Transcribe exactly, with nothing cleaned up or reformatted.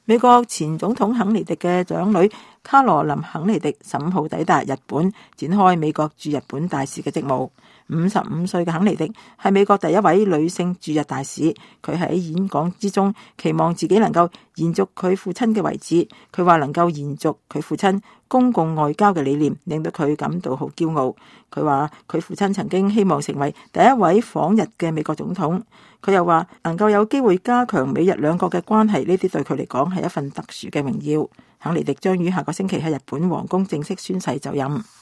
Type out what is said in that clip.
美國前總統肯尼迪嘅長女卡羅琳肯尼迪十五號抵達日本，展開美國駐日本大使嘅職務。五十五歲嘅肯尼迪係美國第一位女性駐日大使。佢喺演講之中期望自己能夠延續佢父親嘅位置。佢話能夠延續佢父親公共外交嘅理念，令到佢感到好驕傲。佢話佢父親曾經希望成為第一位訪日嘅美國總統。佢又話能夠有機會加強美日兩國嘅關係，呢啲對佢嚟講係一份特殊嘅榮耀。肯尼迪將於下個星期喺日本皇宮正式宣誓就任。